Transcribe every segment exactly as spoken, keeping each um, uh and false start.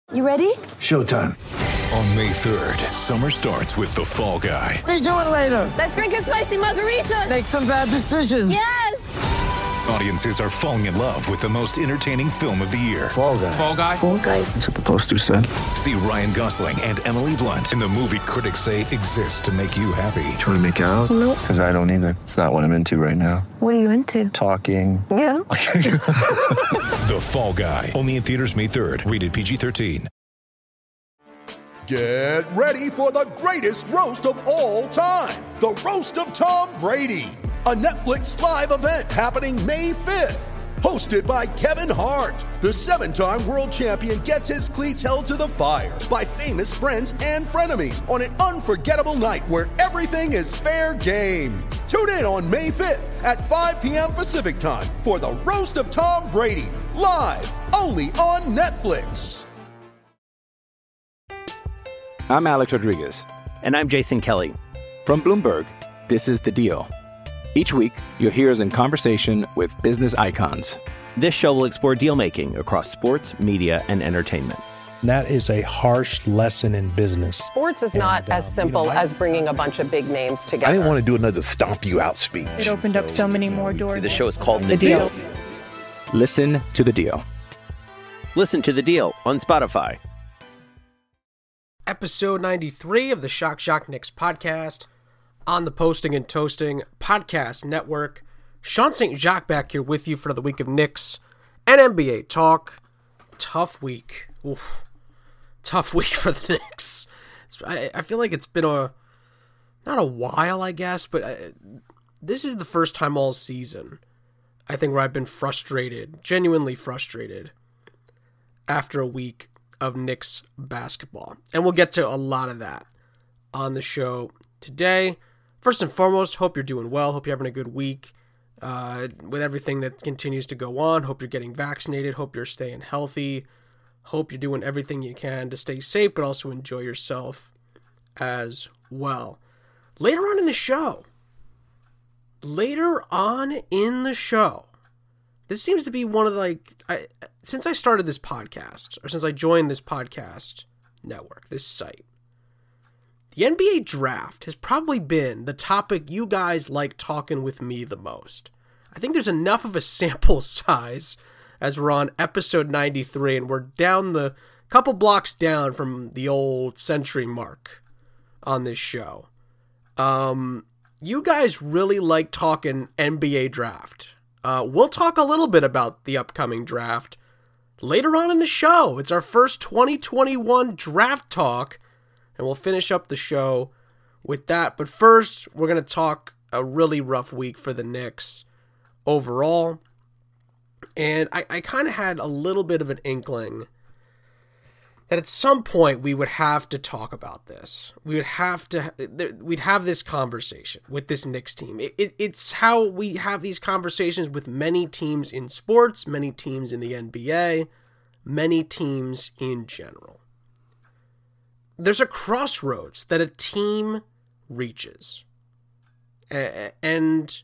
You ready? Showtime. On May third, summer starts with The Fall Guy. Let's do it later. Let's drink a spicy margarita. Make some bad decisions. Yes! Audiences are falling in love with the most entertaining film of the year. Fall Guy. Fall Guy? Fall Guy. That's what the poster said. See Ryan Gosling and Emily Blunt in the movie critics say exists to make you happy. Trying to make it out? Nope. Because I don't either. It's not what I'm into right now. What are you into? Talking. Yeah. The Fall Guy. Only in theaters May third. Rated P G thirteen. Get ready for the greatest roast of all time. The Roast of Tom Brady. A Netflix live event happening May fifth. Hosted by Kevin Hart. The seven-time world champion gets his cleats held to the fire by famous friends and frenemies on an unforgettable night where everything is fair game. Tune in on May fifth at five p.m. Pacific time for the Roast of Tom Brady. Live only on Netflix. I'm Alex Rodriguez. And I'm Jason Kelly. From Bloomberg, this is The Deal. Each week, you'll hear us in conversation with business icons. This show will explore deal-making across sports, media, and entertainment. That is a harsh lesson in business. Sports is not and, uh, as simple you know, I, as bringing a bunch of big names together. I didn't want to do another stomp you out speech. It opened up so many more doors. The show is called The, The deal. Deal. Listen to The Deal. Listen to The Deal on Spotify. Episode ninety-three of the Shock Shock Knicks podcast on the Posting and Toasting Podcast Network. Sean Saint Jacques back here with you for the week of Knicks and N B A talk. Tough week. Oof. Tough week for the Knicks. It's, I, I feel like it's been a, not a while, I guess, but I, this is the first time all season, I think, where I've been frustrated, genuinely frustrated, after a week of Knicks basketball. And we'll get to a lot of that on the show today. First and foremost, hope you're doing well. Hope you're having a good week uh, with everything that continues to go on. Hope you're getting vaccinated. Hope you're staying healthy. Hope you're doing everything you can to stay safe, but also enjoy yourself as well. Later on in the show, later on in the show, this seems to be one of the, like, I, since I started this podcast, or since I joined this podcast network, this site, the N B A draft has probably been the topic you guys like talking with me the most. I think there's enough of a sample size as we're on episode ninety-three, and we're down the couple blocks down from the old century mark on this show. Um, you guys really like talking N B A draft. Uh, we'll talk a little bit about the upcoming draft later on in the show. It's our first twenty twenty-one draft talk, and we'll finish up the show with that. But first, we're going to talk a really rough week for the Knicks overall. And I, I kind of had a little bit of an inkling that at some point we would have to talk about this. We would have to, we'd have this conversation with this Knicks team. It, it, it's how we have these conversations with many teams in sports, many teams in the N B A, many teams in general. There's a crossroads that a team reaches. And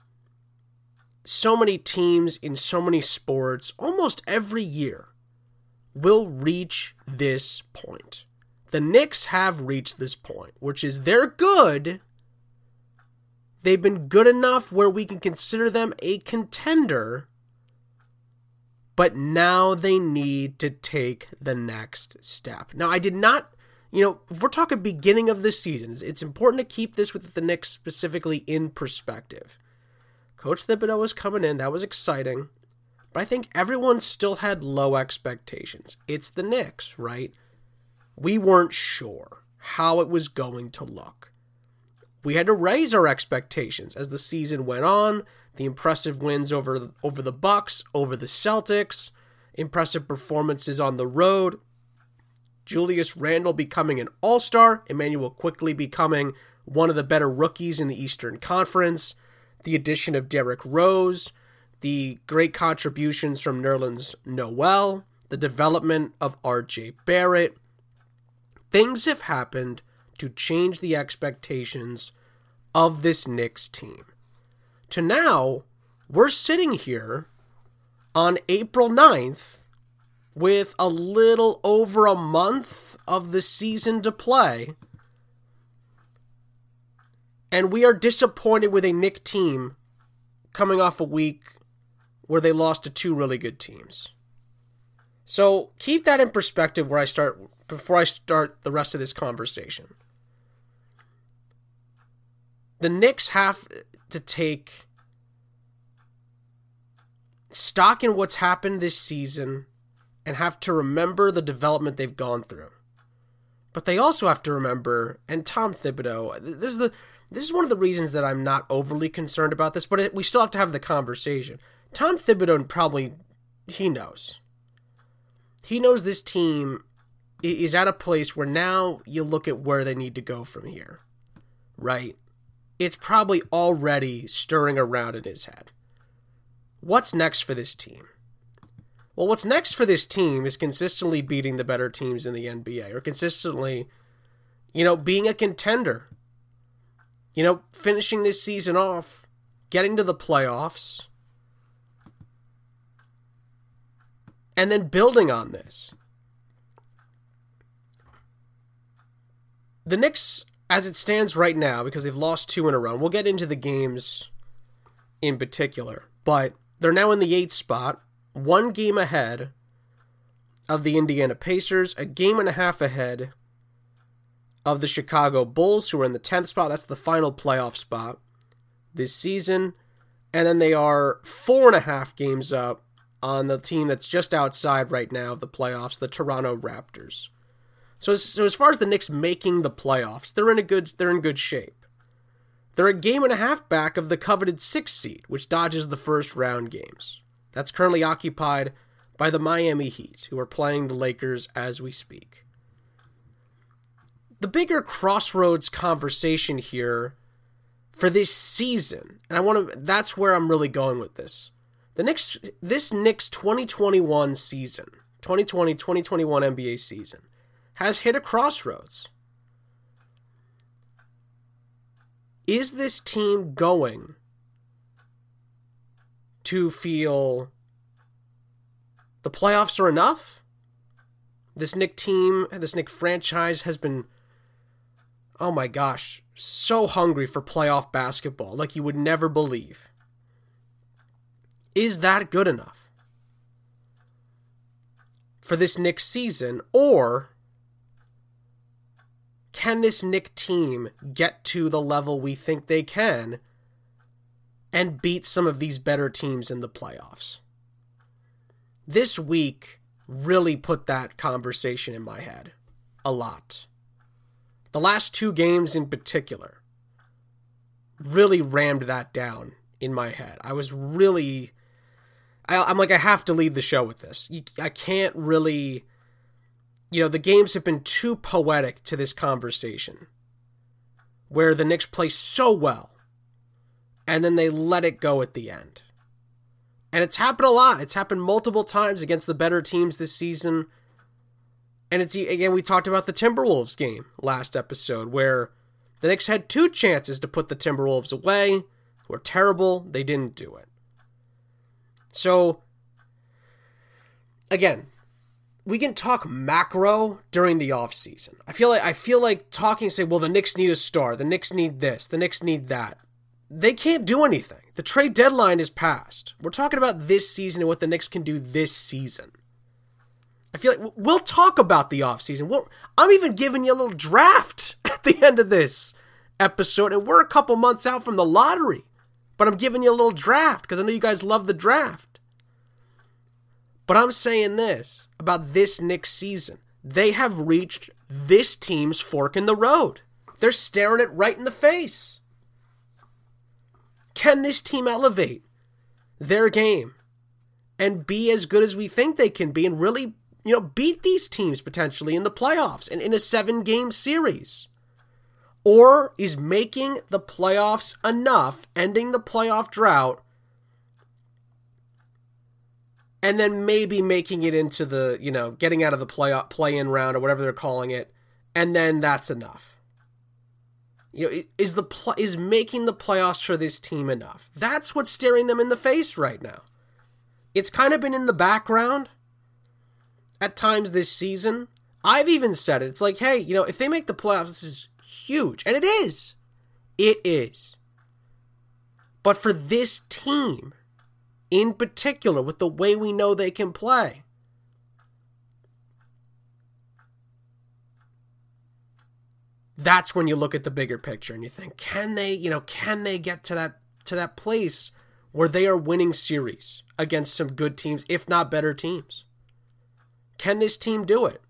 so many teams in so many sports, almost every year, will reach this point. The Knicks have reached this point, which is they're good. They've been good enough where we can consider them a contender, but now they need to take the next step. Now, I did not, you know, if we're talking beginning of this season, it's important to keep this with the Knicks specifically in perspective. Coach Thibodeau was coming in. That was exciting. But I think everyone still had low expectations. It's the Knicks, right? We weren't sure how it was going to look. We had to raise our expectations as the season went on. The impressive wins over, over the Bucks, over the Celtics, impressive performances on the road. Julius Randle becoming an all-star. Emmanuel quickly becoming one of the better rookies in the Eastern Conference. The addition of Derrick Rose, the great contributions from Nerlens Noel, the development of R J Barrett. Things have happened to change the expectations of this Knicks team. To now, we're sitting here on April ninth, with a little over a month of the season to play. And we are disappointed with a Knick team coming off a week where they lost to two really good teams. So keep that in perspective where I start before I start the rest of this conversation. The Knicks have to take stock in what's happened this season and have to remember the development they've gone through. But they also have to remember, and Tom Thibodeau, this is the this is one of the reasons that I'm not overly concerned about this, but it, we still have to have the conversation. Tom Thibodeau probably, he knows. He knows this team is at a place where now you look at where they need to go from here, right? It's probably already stirring around in his head. What's next for this team? Well, what's next for this team is consistently beating the better teams in the N B A, or consistently, you know, being a contender. You know, finishing this season off, getting to the playoffs, and then building on this. The Knicks, as it stands right now, because they've lost two in a row, we'll get into the games in particular, but they're now in the eighth spot, one game ahead of the Indiana Pacers, a game and a half ahead of the Chicago Bulls, who are in the tenth spot. That's the final playoff spot this season. And then they are four and a half games up on the team that's just outside right now of the playoffs, the Toronto Raptors. So, so as far as the Knicks making the playoffs, they're in a good they're in good shape. They're a game and a half back of the coveted sixth seed, which dodges the first round games. That's currently occupied by the Miami Heat, who are playing the Lakers as we speak. The bigger crossroads conversation here for this season, and I want to that's where I'm really going with this. The Knicks this Knicks twenty twenty-one season, twenty twenty twenty twenty-one N B A season has hit a crossroads. Is this team going to feel the playoffs are enough? This Knick team, this Knick franchise has been, oh my gosh, so hungry for playoff basketball, like you would never believe. Is that good enough for this Knicks season, or can this Knick team get to the level we think they can and beat some of these better teams in the playoffs? This week really put that conversation in my head a lot. The last two games in particular really rammed that down in my head. I was really, I, I'm like, I have to lead the show with this. You, I can't really, you know, the games have been too poetic to this conversation where the Knicks play so well and then they let it go at the end. And it's happened a lot. It's happened multiple times against the better teams this season. And it's, again, we talked about the Timberwolves game last episode where the Knicks had two chances to put the Timberwolves away. Were terrible. They didn't do it. So, again, we can talk macro during the offseason. I feel like I feel like talking, say, well, the Knicks need a star. The Knicks need this. The Knicks need that. They can't do anything. The trade deadline is passed. We're talking about this season and what the Knicks can do this season. I feel like we'll talk about the offseason. We'll, I'm even giving you a little draft at the end of this episode, and we're a couple months out from the lottery. But I'm giving you a little draft because I know you guys love the draft. But I'm saying this about this Knicks season. They have reached this team's fork in the road. They're staring it right in the face. Can this team elevate their game and be as good as we think they can be and really, you know, beat these teams potentially in the playoffs and in a seven-game series? Or is making the playoffs enough, ending the playoff drought, and then maybe making it into the, you know, getting out of the play play-in round or whatever they're calling it, and then that's enough? You know, is the pl- is making the playoffs for this team enough? That's what's staring them in the face right now. It's kind of been in the background. at times this season. I've even said it. It's like, hey, you know, if they make the playoffs, this is huge. And it is. It is. But for this team, in particular, with the way we know they can play, that's when you look at the bigger picture and you think, can they, you know, can they get to that to that place where they are winning series against some good teams, if not better teams? Can this team do it?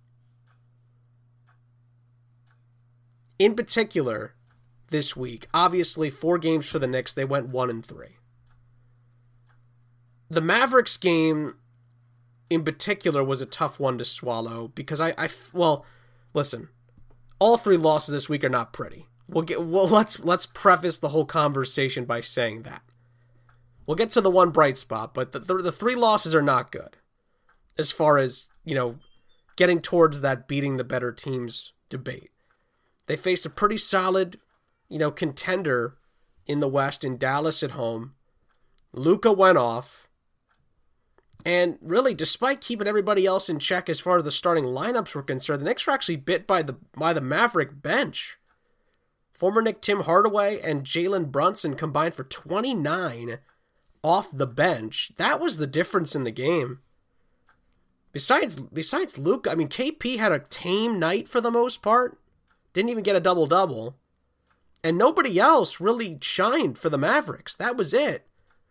In particular, this week, obviously four games for the Knicks, they went one and three. The Mavericks game, in particular, was a tough one to swallow because I, I well, listen, all three losses this week are not pretty. We'll get, well, let's let's preface the whole conversation by saying that. We'll get to the one bright spot, but the the, the three losses are not good, as far as, you know, getting towards that beating the better teams debate. They face a pretty solid, you know, contender in the West in Dallas at home. Luka went off. And really, despite keeping everybody else in check as far as the starting lineups were concerned, the Knicks were actually bit by the by the Maverick bench. Former Knick Tim Hardaway and Jalen Brunson combined for twenty-nine off the bench. That was the difference in the game. Besides, besides Luka, I mean, K P had a tame night for the most part. Didn't even get a double-double. And nobody else really shined for the Mavericks. That was it.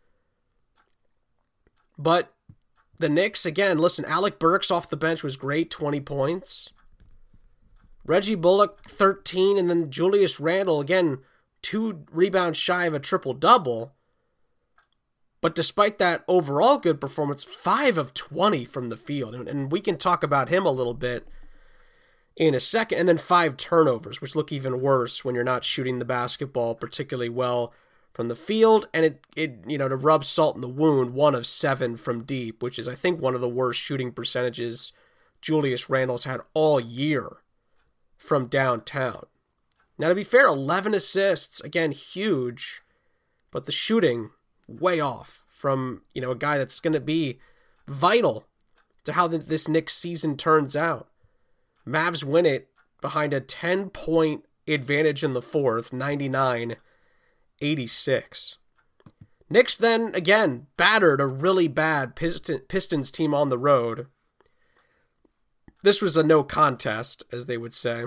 But the Knicks, again, listen, Alec Burks off the bench was great, twenty points. Reggie Bullock, thirteen, and then Julius Randle, again, two rebounds shy of a triple-double. But despite that overall good performance, five of twenty from the field. And, and we can talk about him a little bit in a second. And then five turnovers, which look even worse when you're not shooting the basketball particularly well from the field. And it, it, you know, to rub salt in the wound, one of seven from deep, which is, I think, one of the worst shooting percentages Julius Randle's had all year from downtown. Now, to be fair, eleven assists, again, huge, but the shooting way off from, you know, a guy that's going to be vital to how the, this Knicks season turns out. Mavs win it behind a ten-point advantage in the fourth, ninety-nine eighty-six. Knicks then, again, battered a really bad Piston, Pistons team on the road. This was a no contest, as they would say.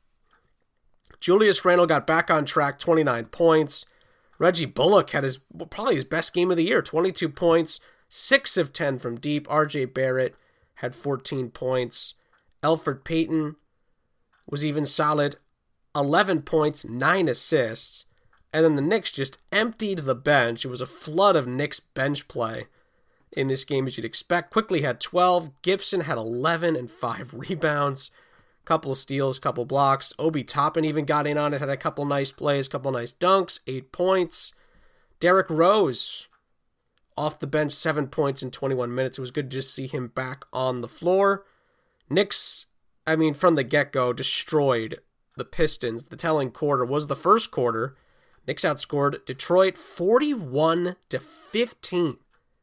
Julius Randle got back on track, twenty-nine points. Reggie Bullock had his probably his best game of the year, twenty-two points, six of ten from deep. R J Barrett had fourteen points. Elfrid Payton was even solid, eleven points, nine assists. And then the Knicks just emptied the bench. It was a flood of Knicks bench play in this game, as you'd expect. Quickly had twelve. Gibson had eleven and five rebounds. Couple of steals, couple blocks. Obi Toppin even got in on it, had a couple nice plays, couple nice dunks, eight points. Derrick Rose off the bench, seven points in twenty-one minutes. It was good to just see him back on the floor. Knicks, I mean, from the get-go, destroyed the Pistons. The telling quarter was the first quarter. Knicks outscored Detroit forty-one to fifteen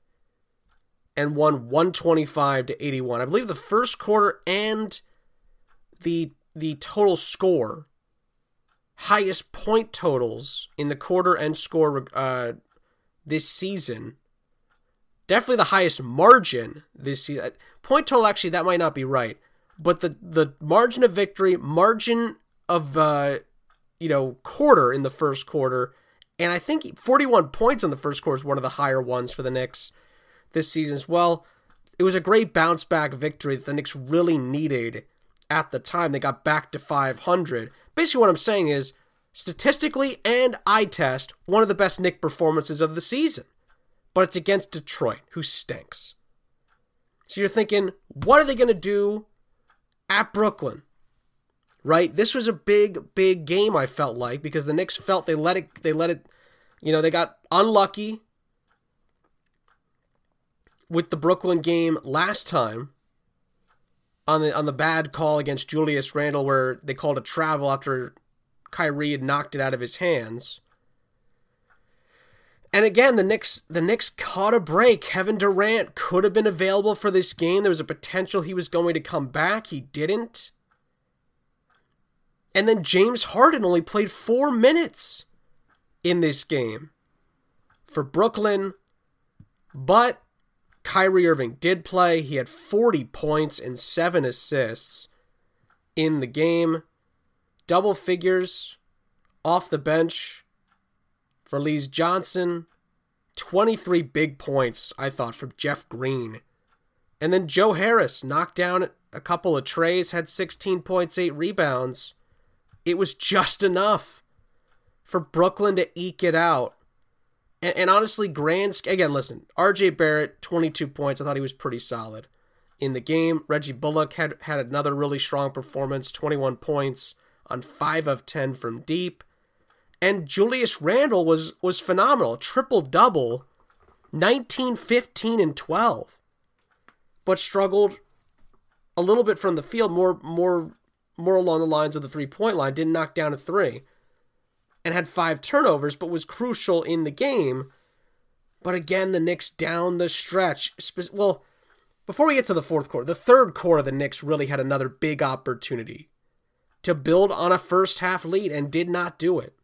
and won one twenty-five to eighty-one. I believe the first quarter and the the total score, highest point totals in the quarter and score uh, this season. Definitely the highest margin this season. Point total, actually, that might not be right. But the, the margin of victory, margin of, uh, you know, quarter in the first quarter. And I think forty-one points in the first quarter is one of the higher ones for the Knicks this season as well. It was a great bounce back victory that the Knicks really needed at the time. They got back to five hundred. Basically what I'm saying is, statistically and eye test, one of the best Knick performances of the season. But it's against Detroit, who stinks. So you're thinking, what are they going to do at Brooklyn? Right? This was a big, big game, I felt like, because the Knicks felt they let it, they let it, you know, they got unlucky with the Brooklyn game last time on the on the bad call against Julius Randle, where they called a travel after Kyrie had knocked it out of his hands. And again, the Knicks, the Knicks caught a break. Kevin Durant could have been available for this game. There was a potential he was going to come back. He didn't. And then James Harden only played four minutes in this game for Brooklyn. But Kyrie Irving did play. He had forty points and seven assists in the game. Double figures off the bench for Lees Johnson. twenty-three big points, I thought, from Jeff Green. And then Joe Harris knocked down a couple of trays, had sixteen points, eight rebounds. It was just enough for Brooklyn to eke it out. And, and honestly, grand... Again, listen, R J Barrett, twenty-two points. I thought he was pretty solid in the game. Reggie Bullock had, had another really strong performance, twenty-one points on five of ten from deep. And Julius Randle was was phenomenal. Triple-double, nineteen, fifteen, and twelve. But struggled a little bit from the field, more more, more along the lines of the three-point line. Didn't knock down a three. And had five turnovers, but was crucial in the game. But again, the Knicks down the stretch. Well, before we get to the fourth quarter, the third quarter, the Knicks really had another big opportunity to build on a first-half lead and did not do it.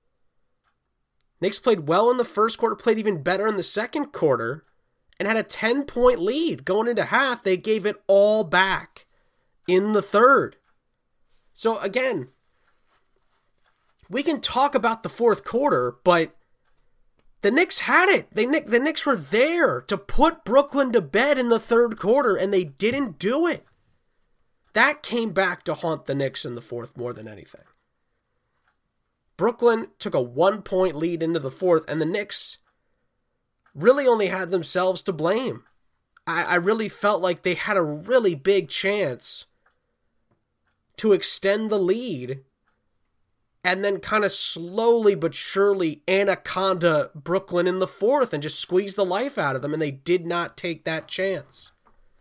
Knicks played well in the first quarter, played even better in the second quarter, and had a ten-point lead. Going into half, they gave it all back in the third. So again, we can talk about the fourth quarter, but the Knicks had it. They, the Knicks were there to put Brooklyn to bed in the third quarter, and they didn't do it. That came back to haunt the Knicks in the fourth more than anything. Brooklyn took a one-point lead into the fourth, and the Knicks really only had themselves to blame. I, I really felt like they had a really big chance to extend the lead and then kind of slowly but surely anaconda Brooklyn in the fourth and just squeeze the life out of them, and they did not take that chance.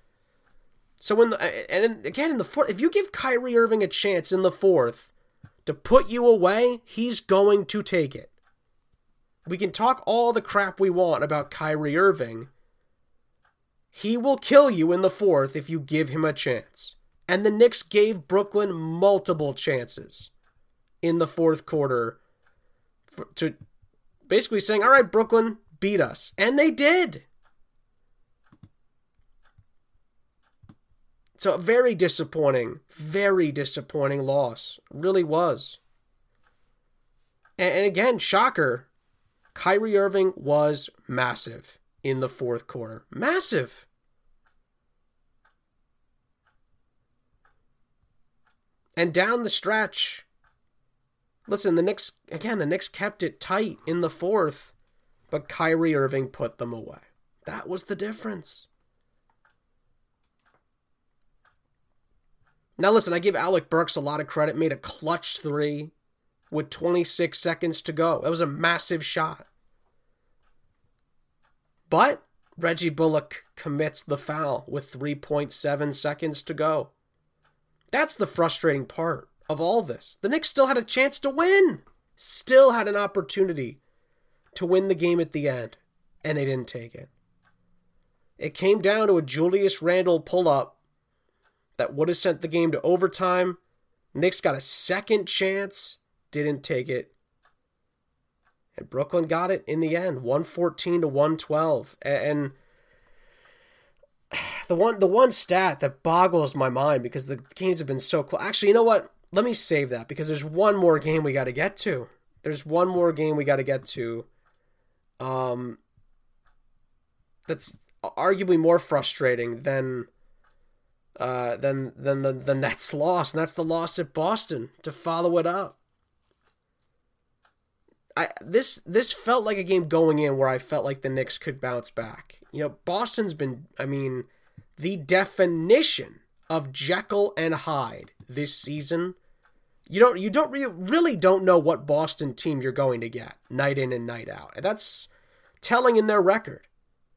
So when the, and again in the fourth, if you give Kyrie Irving a chance in the fourth to put you away, he's going to take it. We can talk all the crap we want about Kyrie Irving. He will kill you in the fourth if you give him a chance. And the Knicks gave Brooklyn multiple chances in the fourth quarter for, to basically saying, all right, Brooklyn, beat us. And they did. So a very disappointing, very disappointing loss. Really was. And, and again, shocker, Kyrie Irving was massive in the fourth quarter. Massive. And down the stretch, listen, the Knicks, again, the Knicks kept it tight in the fourth, but Kyrie Irving put them away. That was the difference. Now listen, I give Alec Burks a lot of credit. Made a clutch three with twenty-six seconds to go. That was a massive shot. But Reggie Bullock commits the foul with three point seven seconds to go. That's the frustrating part of all this. The Knicks still had a chance to win. Still had an opportunity to win the game at the end, and they didn't take it. It came down to a Julius Randle pull-up that would have sent the game to overtime. Knicks got a second chance, didn't take it. And Brooklyn got it in the end, one fourteen to one twelve. And the one the one stat that boggles my mind, because the games have been so close. Actually, you know what? Let me save that, because there's one more game we got to get to. There's one more game we got to get to. Um, that's arguably more frustrating than uh, than than the, the Nets loss, and that's the loss at Boston to follow it up. I this this felt like a game going in where I felt like the Knicks could bounce back. You know, Boston's been, I mean, the definition of Jekyll and Hyde this season. You don't you don't re- really don't know what Boston team you're going to get night in and night out. And that's telling in their record.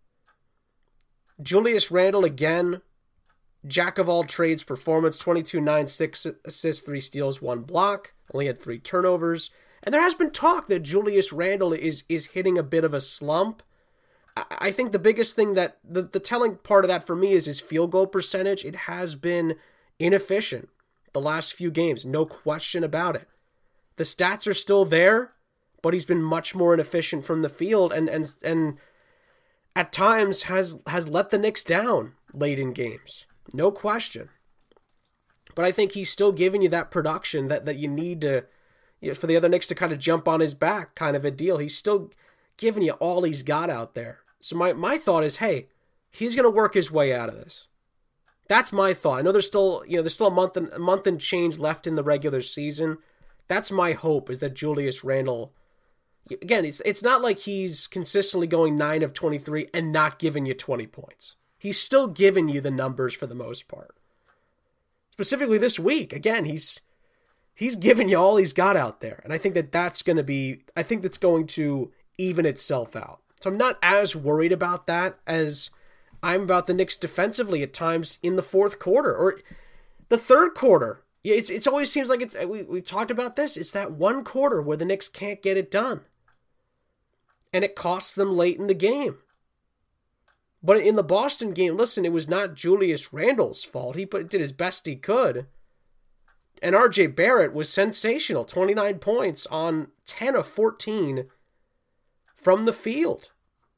Julius Randle again, jack of all trades performance, twenty-two, nine, six assists, three steals, one block, only had three turnovers. And there has been talk that Julius Randle is is hitting a bit of a slump. I, I think the biggest thing that, the, the telling part of that for me is his field goal percentage. It has been inefficient the last few games, no question about it. The stats are still there, but he's been much more inefficient from the field and and and at times has has let the Knicks down late in games. No question. But I think he's still giving you that production that, that you need to, you know, for the other Knicks to kind of jump on his back, kind of a deal. He's still giving you all he's got out there. So my, my thought is, hey, he's going to work his way out of this. That's my thought. I know there's still, you know, there's still a month and a month and change left in the regular season. That's my hope, is that Julius Randle, again, it's it's not like he's consistently going nine of twenty-three and not giving you twenty points. He's still giving you the numbers for the most part. Specifically this week, again, he's he's giving you all he's got out there. And I think that that's going to be, I think that's going to even itself out. So I'm not as worried about that as I'm about the Knicks defensively at times in the fourth quarter or the third quarter. Yeah, it's it's always seems like it's, we, we talked about this, it's that one quarter where the Knicks can't get it done. And it costs them late in the game. But in the Boston game, listen, it was not Julius Randle's fault. He put, did his best he could. And R J Barrett was sensational. twenty-nine points on ten of fourteen from the field.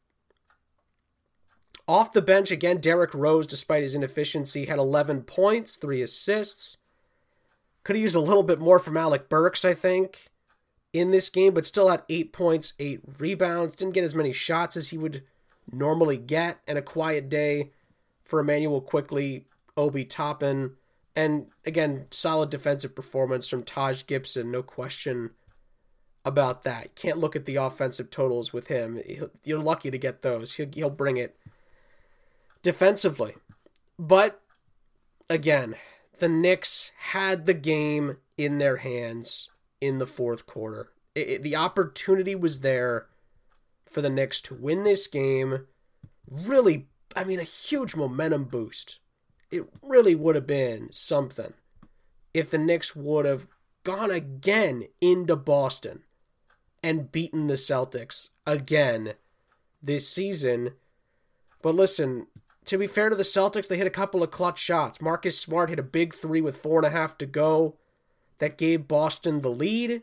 Off the bench, again, Derrick Rose, despite his inefficiency, had eleven points, three assists. Could have used a little bit more from Alec Burks, I think, in this game, but still had eight points, eight rebounds. Didn't get as many shots as he would normally get, and a quiet day for Emmanuel Quickley, Obi Toppin, and again, solid defensive performance from Taj Gibson, no question about that. You can't look at the offensive totals with him. You're lucky to get those. He'll, he'll bring it defensively. But again, the Knicks had the game in their hands in the fourth quarter. It, it, the opportunity was there for the Knicks to win this game. Really, I mean, a huge momentum boost. It really would have been something if the Knicks would have gone again into Boston and beaten the Celtics again this season. But listen, to be fair to the Celtics, they hit a couple of clutch shots. Marcus Smart hit a big three with four and a half to go. That gave Boston the lead.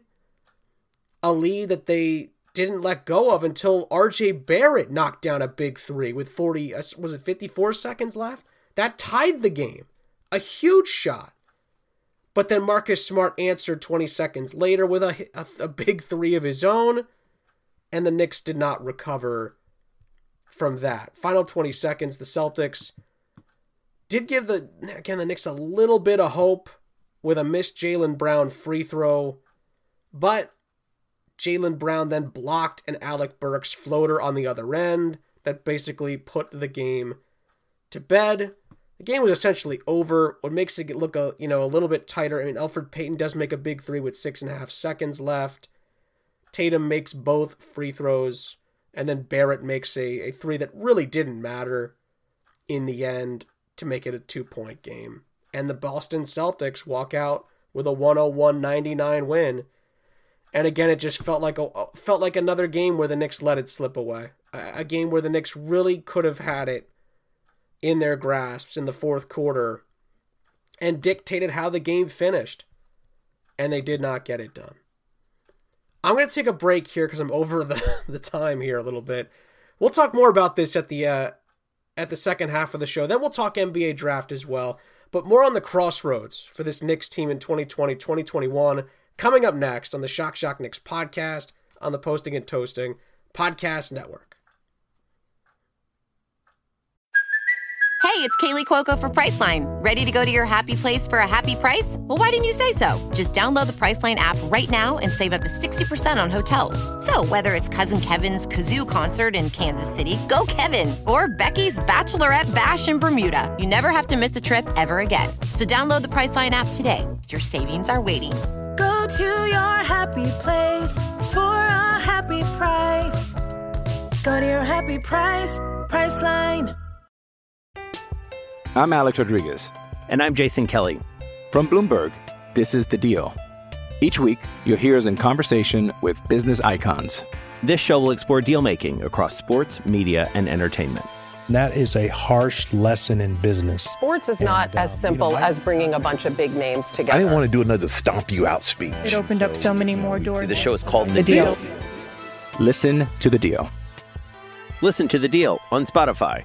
A lead that they didn't let go of until R J Barrett knocked down a big three with forty, was it fifty-four seconds left? That tied the game. A huge shot. But then Marcus Smart answered twenty seconds later with a, a, a big three of his own, and the Knicks did not recover from that. Final twenty seconds, the Celtics did give the, again, the Knicks a little bit of hope with a missed Jaylen Brown free throw, but Jaylen Brown then blocked an Alec Burks floater on the other end that basically put the game to bed. The game was essentially over. What makes it look a you know a little bit tighter, I mean, Elfrid Payton does make a big three with six and a half seconds left. Tatum makes both free throws, and then Barrett makes a, a three that really didn't matter in the end to make it a two-point game. And the Boston Celtics walk out with a one oh one ninety-nine win. And again, it just felt like a felt like another game where the Knicks let it slip away. A, a game where the Knicks really could have had it in their grasps in the fourth quarter and dictated how the game finished. And they did not get it done. I'm going to take a break here because I'm over the, the time here a little bit. We'll talk more about this at the uh, at the second half of the show. Then we'll talk N B A draft as well. But more on the crossroads for this Knicks team in twenty twenty, twenty twenty-one coming up next on the Shock Shock Knicks podcast on the Posting and Toasting Podcast Network. Hey, it's Kaylee Cuoco for Priceline. Ready to go to your happy place for a happy price? Well, why didn't you say so? Just download the Priceline app right now and save up to sixty percent on hotels. So whether it's Cousin Kevin's Kazoo Concert in Kansas City, go Kevin, or Becky's Bachelorette Bash in Bermuda, you never have to miss a trip ever again. So download the Priceline app today. Your savings are waiting. Go to your happy place for a happy price. Go to your happy price, Priceline. I'm Alex Rodriguez. And I'm Jason Kelly. From Bloomberg, this is The Deal. Each week, you'll hear us in conversation with business icons. This show will explore deal-making across sports, media, and entertainment. That is a harsh lesson in business. Sports is And, not as um, simple you know, I- as bringing a bunch of big names together. I didn't want to do another stomp you out speech. It opened up so many more doors. The show is called The, The deal. Deal. Listen to the deal. Listen to The Deal on Spotify.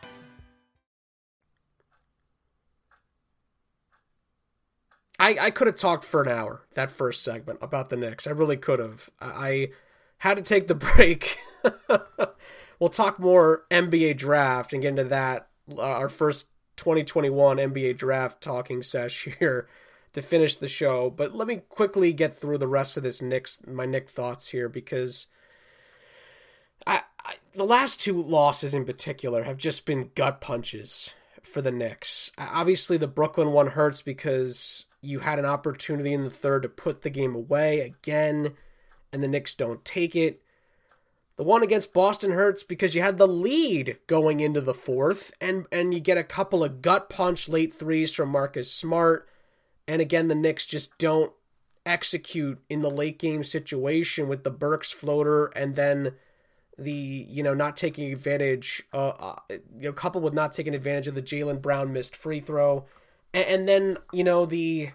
I, I could have talked for an hour, that first segment, about the Knicks. I really could have. I had to take the break. We'll talk more N B A draft and get into that, uh, our first twenty twenty-one N B A draft talking sesh here to finish the show. But let me quickly get through the rest of this Knicks, my Knicks thoughts here, because I, I the last two losses in particular have just been gut punches for the Knicks. Obviously, the Brooklyn one hurts because you had an opportunity in the third to put the game away again, and the Knicks don't take it. The one against Boston hurts because you had the lead going into the fourth, and, and you get a couple of gut punch late threes from Marcus Smart, and again, the Knicks just don't execute in the late game situation with the Burks floater, and then the, you know, not taking advantage, uh, uh you know, coupled with not taking advantage of the Jaylen Brown missed free throw. And, and then, you know, the,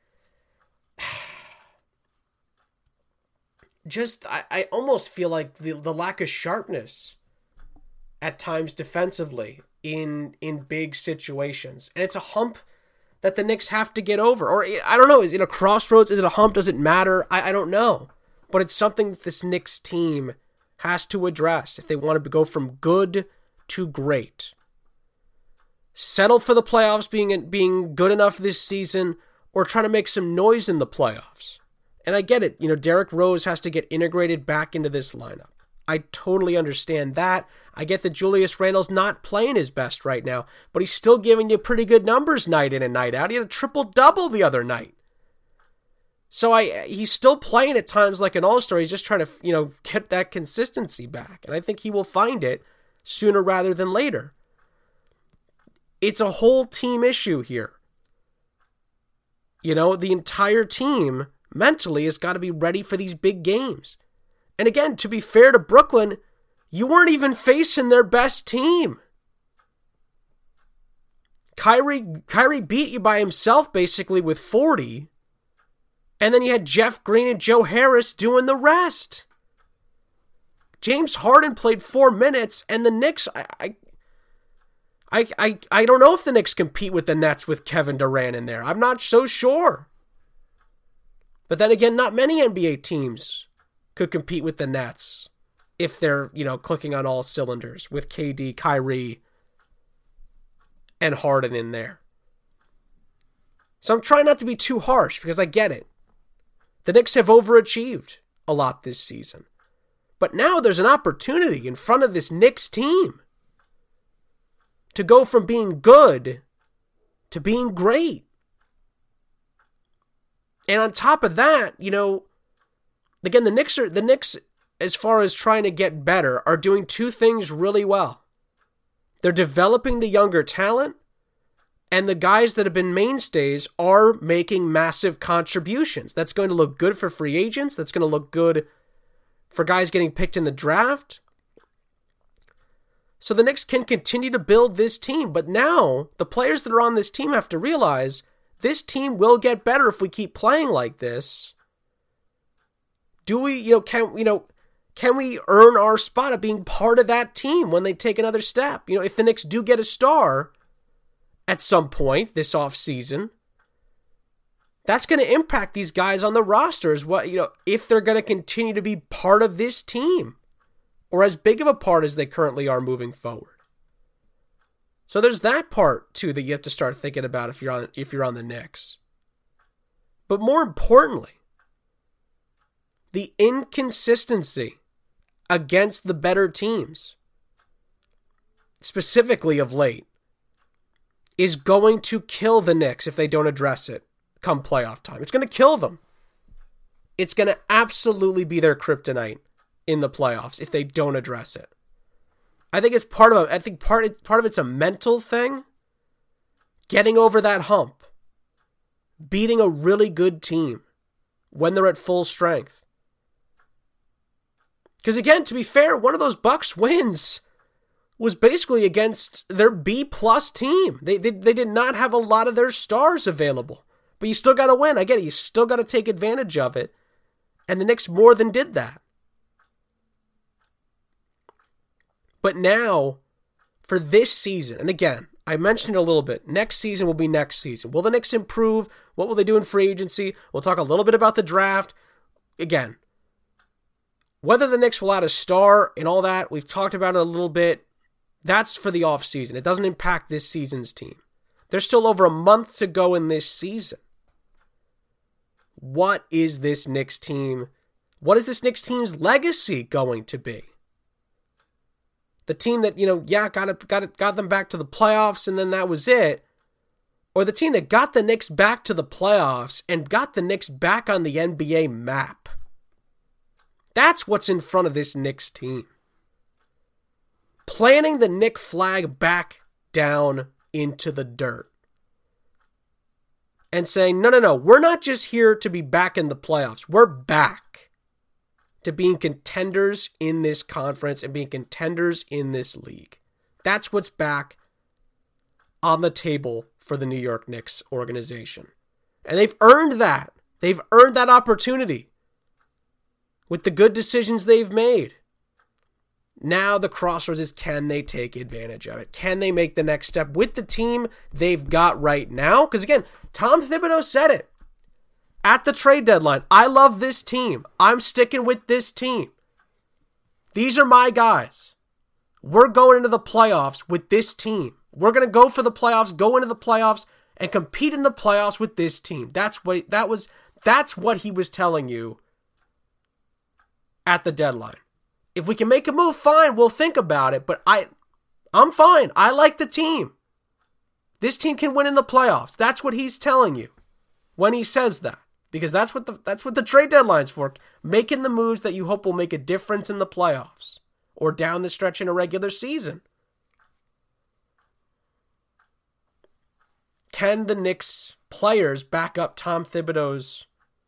just, I, I almost feel like the, the lack of sharpness at times defensively in, in big situations. And it's a hump that the Knicks have to get over. Or, I don't know, is it a crossroads? Is it a hump? Does it matter? I, I don't know. But it's something that this Knicks team has to address if they want to go from good to great. Settle for the playoffs being being good enough this season, or try to make some noise in the playoffs. And I get it, you know, Derrick Rose has to get integrated back into this lineup. I totally understand that. I get that Julius Randle's not playing his best right now, but he's still giving you pretty good numbers night in and night out. He had a triple-double the other night. So I he's still playing at times like an all-star. He's just trying to, you know, get that consistency back. And I think he will find it sooner rather than later. It's a whole team issue here. You know, the entire team mentally has got to be ready for these big games. And again, to be fair to Brooklyn, you weren't even facing their best team. Kyrie, Kyrie beat you by himself basically with forty. And then you had Jeff Green and Joe Harris doing the rest. James Harden played four minutes, and the Knicks, I, I, I, I, I don't know if the Knicks compete with the Nets with Kevin Durant in there. I'm not so sure. But then again, not many N B A teams could compete with the Nets if they're, you know, clicking on all cylinders with K D, Kyrie, and Harden in there. So I'm trying not to be too harsh because I get it. The Knicks have overachieved a lot this season. But now there's an opportunity in front of this Knicks team to go from being good to being great. And on top of that, you know, again, the Knicks are the Knicks, as far as trying to get better, are doing two things really well. They're developing the younger talent, and the guys that have been mainstays are making massive contributions. That's going to look good for free agents. That's going to look good for guys getting picked in the draft. So the Knicks can continue to build this team. But now, the players that are on this team have to realize this team will get better if we keep playing like this. Do we, you know, can, you know, can we earn our spot of being part of that team when they take another step? You know, if the Knicks do get a star at some point this offseason, that's going to impact these guys on the roster as well, you know, if they're going to continue to be part of this team or as big of a part as they currently are moving forward. So there's that part too that you have to start thinking about if you're on if you're on the Knicks. But more importantly, the inconsistency against the better teams, specifically of late, is going to kill the Knicks if they don't address it come playoff time. It's going to kill them. It's going to absolutely be their kryptonite in the playoffs if they don't address it. I think it's part of a, I think part part of it's a mental thing. Getting over that hump. Beating a really good team when they're at full strength. Because again, to be fair, one of those Bucks wins was basically against their B-plus team. They, they they did not have a lot of their stars available. But you still got to win. I get it. You still got to take advantage of it. And the Knicks more than did that. But now, for this season, and again, I mentioned it a little bit, next season will be next season. Will the Knicks improve? What will they do in free agency? We'll talk a little bit about the draft. Again, whether the Knicks will add a star and all that, we've talked about it a little bit. That's for the offseason. It doesn't impact this season's team. There's still over a month to go in this season. What is this Knicks team? What is this Knicks team's legacy going to be? The team that, you know, yeah, got it, got it, got them back to the playoffs and then that was it. Or the team that got the Knicks back to the playoffs and got the Knicks back on the N B A map. That's what's in front of this Knicks team. Planting the Knick flag back down into the dirt. And saying, no, no, no, we're not just here to be back in the playoffs. We're back to being contenders in this conference and being contenders in this league. That's what's back on the table for the New York Knicks organization. And they've earned that. They've earned that opportunity with the good decisions they've made. Now the crossroads is, can they take advantage of it? Can they make the next step with the team they've got right now? Because again, Tom Thibodeau said it at the trade deadline. I love this team. I'm sticking with this team. These are my guys. We're going into the playoffs with this team. We're going to go for the playoffs, go into the playoffs, and compete in the playoffs with this team. That's what that was. That's what he was telling you at the deadline. If we can make a move, fine, we'll think about it. But I, I'm fine. I like the team. This team can win in the playoffs. That's what he's telling you when he says that. Because that's what the that's what the trade deadline's for. Making the moves that you hope will make a difference in the playoffs or down the stretch in a regular season. Can the Knicks players back up Tom Thibodeau's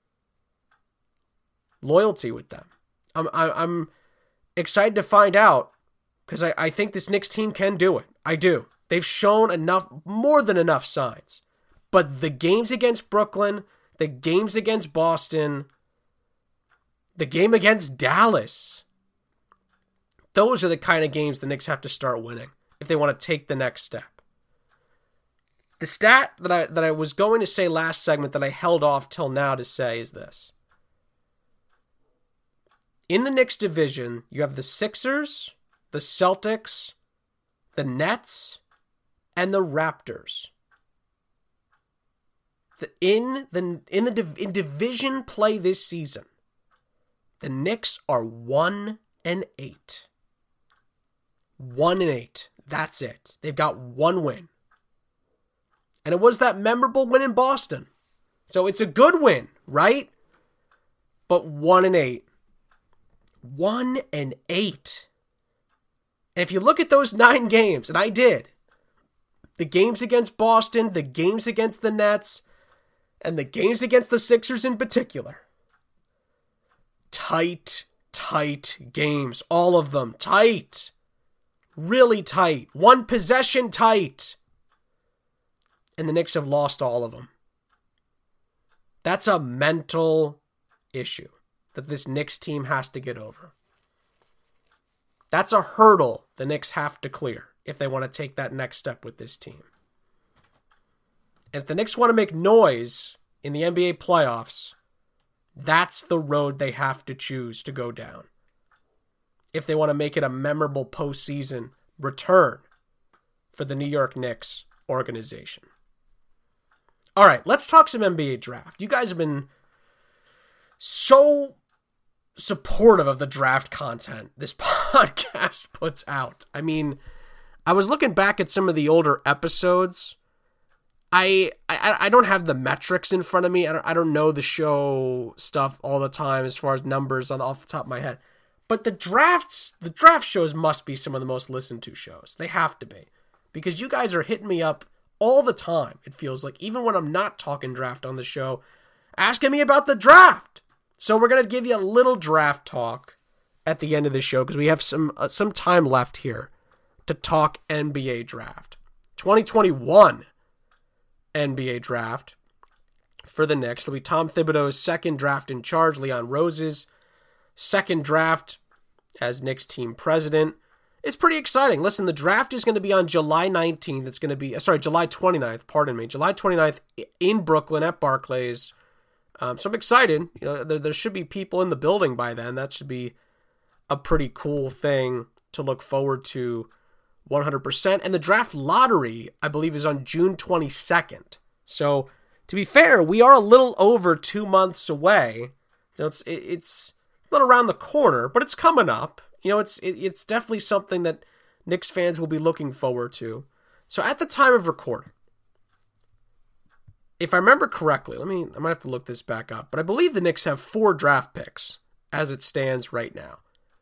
loyalty with them? I'm I'm excited to find out because I, I think this Knicks team can do it. I do. They've shown enough, more than enough signs. But the games against Brooklyn, the games against Boston, the game against Dallas, those are the kind of games the Knicks have to start winning if they want to take the next step. The stat that I that I was going to say last segment that I held off till now to say is this. In the Knicks division, you have the Sixers, the Celtics, the Nets, and the Raptors. The, in the in the in division play this season, the Knicks are one and eight. One and eight. That's it. They've got one win. And it was that memorable win in Boston. So it's a good win, right? But one and eight. One and eight. And if you look at those nine games, and I did, the games against Boston, the games against the Nets, and the games against the Sixers in particular, tight, tight games. All of them tight. Really tight. One possession tight. And the Knicks have lost all of them. That's a mental issue that this Knicks team has to get over. That's a hurdle the Knicks have to clear if they want to take that next step with this team. And if the Knicks want to make noise in the N B A playoffs, that's the road they have to choose to go down. If they want to make it a memorable postseason return for the New York Knicks organization. All right, let's talk some N B A draft. You guys have been so supportive of the draft content this podcast puts out. I mean, I was looking back at some of the older episodes. I I, I don't have the metrics in front of me. I don't, I don't know the show stuff all the time as far as numbers on off the top of my head. But the drafts, the draft shows must be some of the most listened to shows. They have to be. Because you guys are hitting me up all the time, it feels like. Even when I'm not talking draft on the show, asking me about the draft. So we're going to give you a little draft talk at the end of the show because we have some uh, some time left here to talk N B A draft. twenty twenty-one N B A draft for the Knicks. It'll be Tom Thibodeau's second draft in charge, Leon Rose's second draft as Knicks team president. It's pretty exciting. Listen, the draft is going to be on July nineteenth. It's going to be, sorry, July twenty-ninth, pardon me. July twenty-ninth in Brooklyn at Barclays. Um, so I'm excited. You know, there, there should be people in the building by then. That should be a pretty cool thing to look forward to one hundred percent. And the draft lottery, I believe, is on June twenty-second. So to be fair, we are a little over two months away. So it's, it, it's not around the corner, but it's coming up. You know, it's it, it's definitely something that Knicks fans will be looking forward to. So at the time of recording, if I remember correctly, let me, I might have to look this back up, but I believe the Knicks have four draft picks as it stands right now.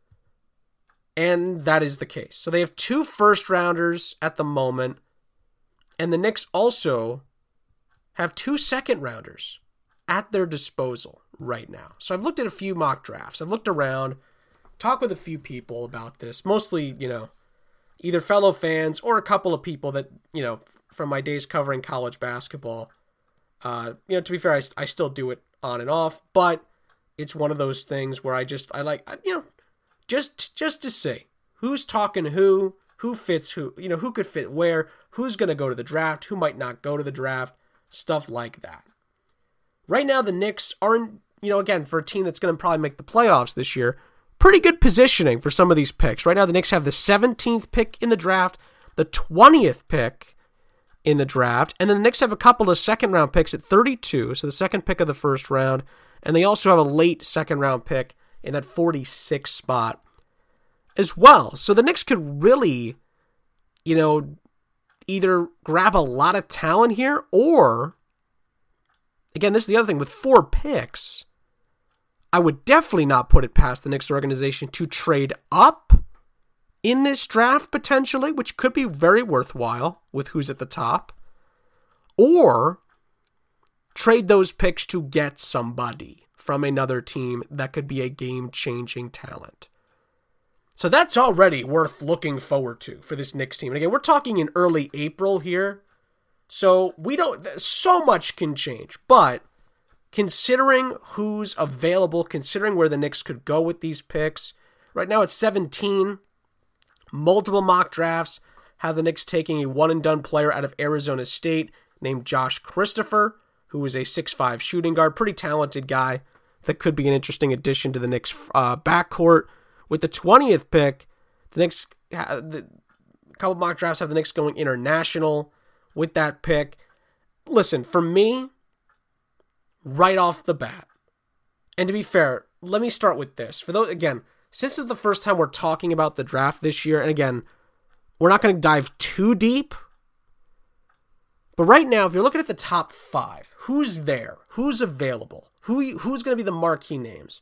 And that is the case. So they have two first rounders at the moment, and the Knicks also have two second rounders at their disposal right now. So I've looked at a few mock drafts. I've looked around, talked with a few people about this, mostly, you know, either fellow fans or a couple of people that, you know, from my days covering college basketball. Uh, you know, to be fair, I, I still do it on and off, but it's one of those things where I just, I like, you know, just, just to see who's talking who, who fits who, you know, who could fit where, who's going to go to the draft, who might not go to the draft, stuff like that. Right now, the Knicks are in, you know, again, for a team that's going to probably make the playoffs this year, pretty good positioning for some of these picks. Right now, the Knicks have the seventeenth pick in the draft, the twentieth pick in the draft, and then the Knicks have a couple of second-round picks at thirty-two, so the second pick of the first round, and they also have a late second-round pick in that forty-six spot as well. So the Knicks could really, you know, either grab a lot of talent here, or, again, this is the other thing, with four picks, I would definitely not put it past the Knicks organization to trade up in this draft potentially, which could be very worthwhile with who's at the top, or trade those picks to get somebody from another team that could be a game-changing talent. So that's already worth looking forward to for this Knicks team. And again, we're talking in early April here, so we don't, so much can change, but considering who's available, considering where the Knicks could go with these picks, right now it's seventeen. Multiple mock drafts have the Knicks taking a one-and-done player out of Arizona State named Josh Christopher, who is a six five shooting guard, pretty talented guy that could be an interesting addition to the Knicks uh, backcourt. With the twentieth pick, the Knicks, uh, the, a couple mock drafts have the Knicks going international with that pick. Listen, for me, right off the bat, and to be fair, let me start with this. For those, again, since this is the first time we're talking about the draft this year, and again, we're not going to dive too deep, but right now, if you're looking at the top five, who's there? Who's available? Who Who's going to be the marquee names?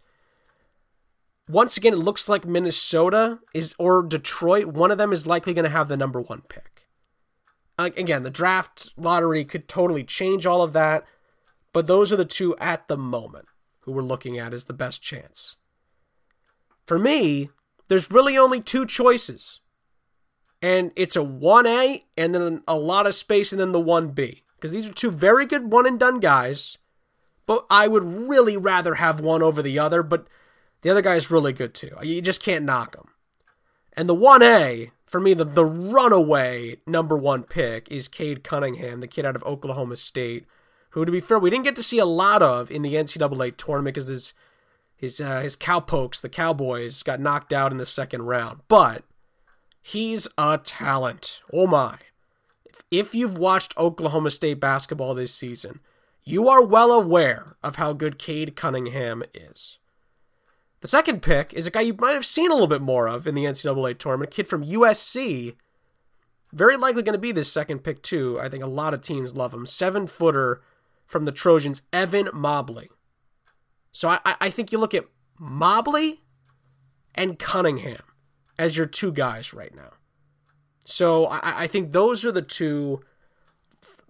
Once again, it looks like Minnesota is or Detroit. One of them is likely going to have the number one pick. Again, the draft lottery could totally change all of that, but those are the two at the moment who we're looking at as the best chance. For me, there's really only two choices. And it's a one A and then a lot of space and then the one B. Because these are two very good one-and-done guys, but I would really rather have one over the other, but the other guy is really good too. You just can't knock him. And the one A, for me, the, the runaway number one pick is Cade Cunningham, the kid out of Oklahoma State, who, to be fair, we didn't get to see a lot of in the N C double A tournament because his his uh, his Cowpokes, the Cowboys, got knocked out in the second round. But he's a talent. Oh my. If, if you've watched Oklahoma State basketball this season, you are well aware of how good Cade Cunningham is. The second pick is a guy you might have seen a little bit more of in the N C double A tournament, a kid from U S C. Very likely going to be this second pick too. I think a lot of teams love him. Seven-footer from the Trojans, Evan Mobley. So I, I think you look at Mobley and Cunningham as your two guys right now. So I, I think those are the two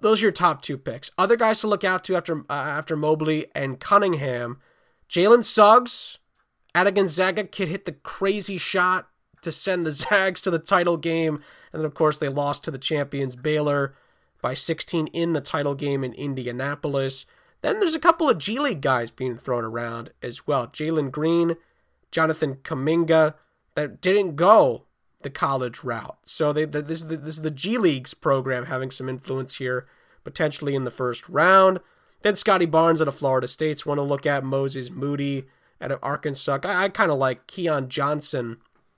those are your top two picks. Other guys to look out to after uh, after Mobley and Cunningham. Jalen Suggs out of Gonzaga. Kid hit the crazy shot to send the Zags to the title game. And then, of course, they lost to the champions Baylor by sixteen in the title game in Indianapolis. Then there's a couple of G League guys being thrown around as well. Jalen Green, Jonathan Kuminga, that didn't go the college route. So they, this, is the, this is the G League's program having some influence here, potentially in the first round. Then Scotty Barnes out of Florida State's one to look at. Moses Moody out of Arkansas. I, I kind of like Keon Johnson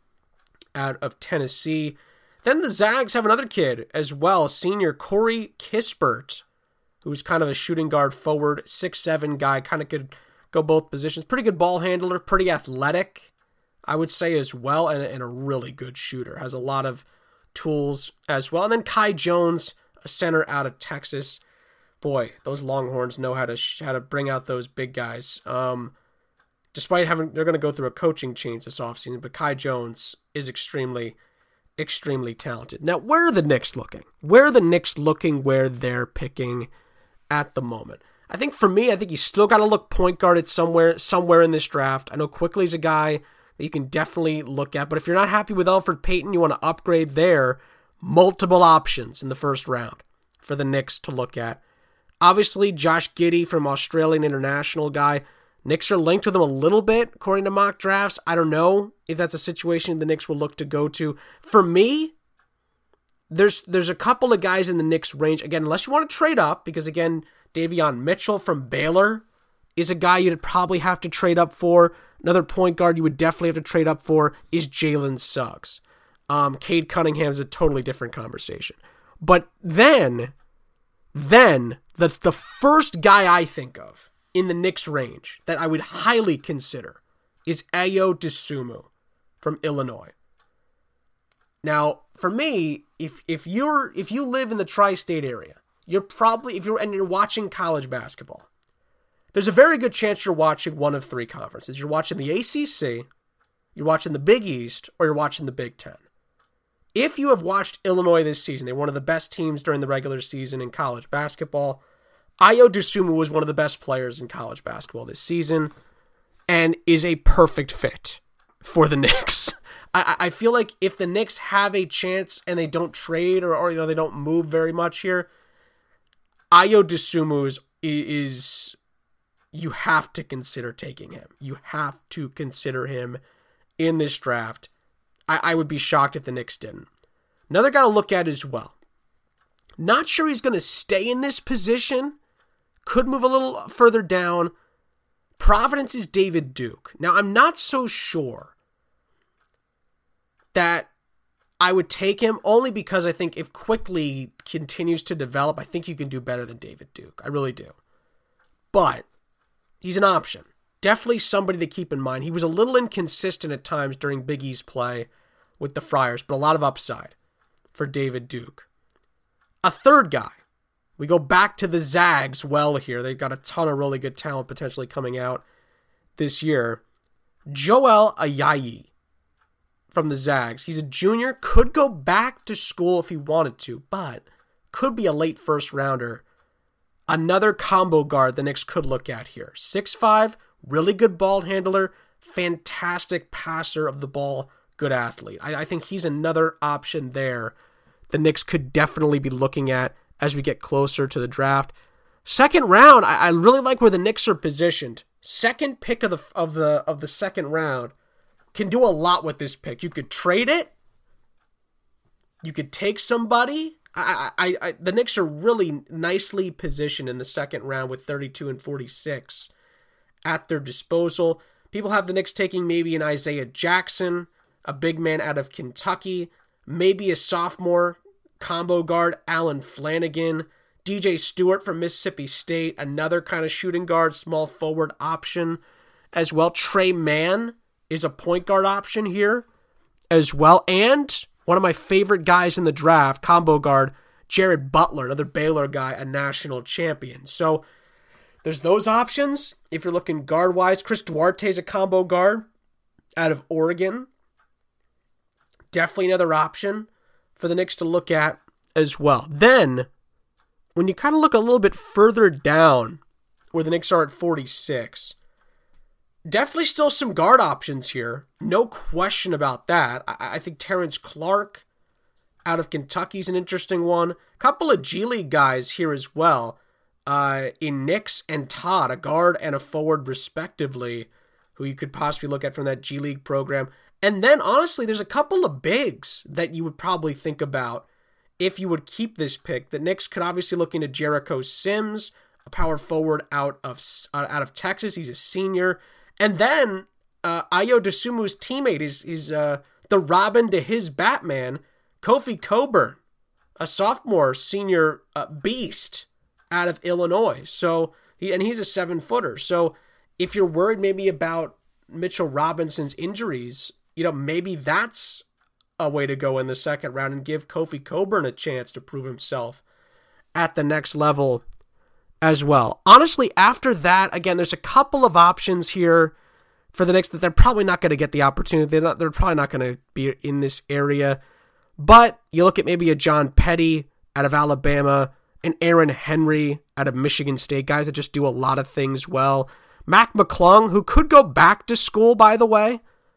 out of Tennessee. Then the Zags have another kid as well, senior Corey Kispert, who's kind of a shooting guard forward, six seven guy, kind of could go both positions. Pretty good ball handler, pretty athletic, I would say as well, and, and a really good shooter. Has a lot of tools as well. And then Kai Jones, a center out of Texas. Boy, those Longhorns know how to sh- how to bring out those big guys. Um, despite having, they're going to go through a coaching change this offseason, but Kai Jones is extremely, extremely talented. Now, where are the Knicks looking? Where are the Knicks looking where they're picking at the moment? I think for me, I think you still got to look point guard at somewhere, somewhere in this draft. I know Quickly's a guy that you can definitely look at, but if you're not happy with Elfrid Payton, you want to upgrade there. Multiple options in the first round for the Knicks to look at. Obviously, Josh Giddey from Australian International guy. Knicks are linked with him a little bit, according to mock drafts. I don't know if that's a situation the Knicks will look to go to. For me, there's there's a couple of guys in the Knicks range. Again, unless you want to trade up, because again, Davion Mitchell from Baylor is a guy you'd probably have to trade up for. Another point guard you would definitely have to trade up for is Jalen Suggs. Um, Cade Cunningham is a totally different conversation. But then, then the the first guy I think of in the Knicks range that I would highly consider is Ayo Dosunmu from Illinois. Now, for me, if if you're if you live in the tri-state area, you're probably if you're and you're watching college basketball, there's a very good chance you're watching one of three conferences. You're watching the A C C, you're watching the Big East, or you're watching the Big Ten. If you have watched Illinois this season, they're one of the best teams during the regular season in college basketball. Ayo Dosunmu was one of the best players in college basketball this season and is a perfect fit for the Knicks. I, I feel like if the Knicks have a chance and they don't trade or, or you know they don't move very much here, Ayo Dosunmu is, is you have to consider taking him. You have to consider him in this draft. I, I would be shocked if the Knicks didn't. Another guy to look at as well. Not sure he's going to stay in this position. Could move a little further down. Providence is David Duke. Now, I'm not so sure that I would take him only because I think if Quickly continues to develop, I think you can do better than David Duke. I really do. But he's an option. Definitely somebody to keep in mind. He was a little inconsistent at times during Big East play with the Friars, but a lot of upside for David Duke. A third guy. We go back to the Zags well here. They've got a ton of really good talent potentially coming out this year. Joel Ayayi from the Zags. He's a junior, could go back to school if he wanted to, but could be a late first rounder. Another combo guard the Knicks could look at here. six five, really good ball handler, fantastic passer of the ball, good athlete. I, I think he's another option there the Knicks could definitely be looking at as we get closer to the draft. Second round, I, I really like where the Knicks are positioned. Second pick of the of the of the second round can do a lot with this pick. You could trade it. You could take somebody. I, I, I the Knicks are really nicely positioned in the second round with thirty-two and forty-six at their disposal. People have the Knicks taking maybe an Isaiah Jackson, a big man out of Kentucky, maybe a sophomore combo guard, Allen Flanagan, D J Stewart from Mississippi State, another kind of shooting guard, small forward option as well. Trey Mann is a point guard option here as well. And one of my favorite guys in the draft, combo guard, Jared Butler, another Baylor guy, a national champion. So there's those options. If you're looking guard-wise, Chris Duarte is a combo guard out of Oregon. Definitely another option for the Knicks to look at as well. Then, when you kind of look a little bit further down where the Knicks are at forty-six, definitely still some guard options here. No question about that. I, I think Terrence Clark out of Kentucky is an interesting one. A couple of G League guys here as well, uh, in Nix and Todd, a guard and a forward respectively, who you could possibly look at from that G League program. And then, honestly, there's a couple of bigs that you would probably think about if you would keep this pick. The Knicks could obviously look into Jericho Sims, a power forward out of uh, out of Texas. He's a senior. And then uh, Ayo Dosunmu's teammate is, is uh, the Robin to his Batman, Kofi Cockburn, a sophomore senior uh, beast out of Illinois. So he and he's a seven-footer. So if you're worried maybe about Mitchell Robinson's injuries, you know, maybe that's a way to go in the second round and give Kofi Cockburn a chance to prove himself at the next level as well. Honestly, after that, again, there's a couple of options here for the Knicks that they're probably not going to get the opportunity. They're not, they're probably not going to be in this area. But you look at maybe a John Petty out of Alabama, an Aaron Henry out of Michigan State, guys that just do a lot of things well. Mac McClung, who could go back to school, by the way,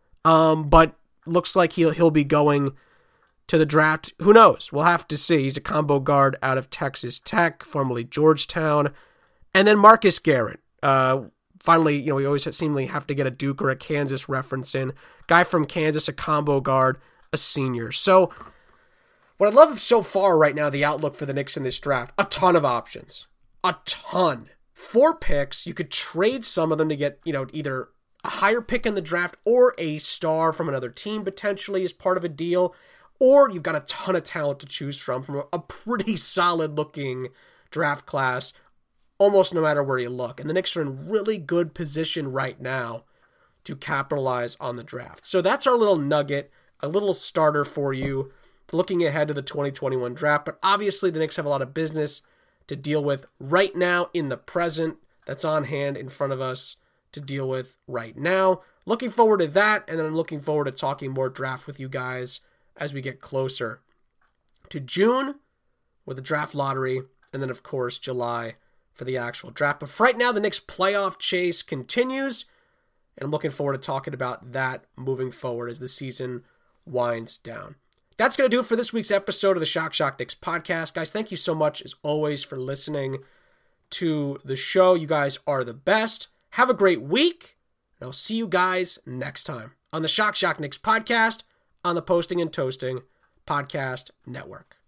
um, but looks like he'll he'll be going to the draft. Who knows? We'll have to see. He's a combo guard out of Texas Tech, formerly Georgetown. And then Marcus Garrett. Uh, finally, you know, we always seemingly have to get a Duke or a Kansas reference in. Guy from Kansas, a combo guard, a senior. So what I love so far right now, the outlook for the Knicks in this draft, a ton of options. A ton. Four picks. You could trade some of them to get, you know, either a higher pick in the draft or a star from another team potentially as part of a deal. Or you've got a ton of talent to choose from, from a pretty solid-looking draft class, almost no matter where you look. And the Knicks are in really good position right now to capitalize on the draft. So that's our little nugget, a little starter for you looking ahead to the twenty twenty-one draft. But obviously the Knicks have a lot of business to deal with right now in the present that's on hand in front of us to deal with right now. Looking forward to that, and then I'm looking forward to talking more draft with you guys as we get closer to June with the draft lottery, and then, of course, July for the actual draft. But for right now, the Knicks playoff chase continues, and I'm looking forward to talking about that moving forward as the season winds down. That's going to do it for this week's episode of the Shock Shock Knicks podcast. Guys, thank you so much, as always, for listening to the show. You guys are the best. Have a great week, and I'll see you guys next time on the Shock Shock Knicks podcast, on the Posting and Toasting Podcast Network.